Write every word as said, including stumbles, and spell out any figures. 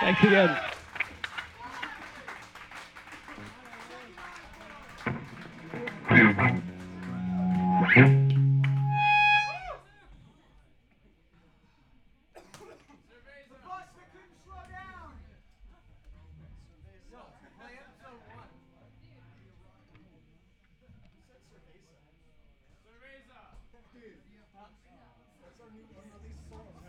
Thanks again. Dude, that's our new unreleased song.